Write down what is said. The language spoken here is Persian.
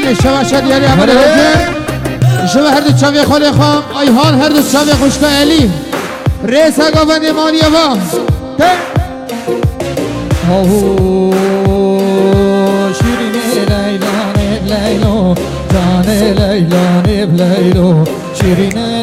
شیرین شما شدیاری عمل حجر شما هر دو چاوی خالی خام ایهان هر دو چاوی خوشکا علی ریس اگاون ایمانی با شیرین لیلان لیلو جان لیلان لیلو شیرین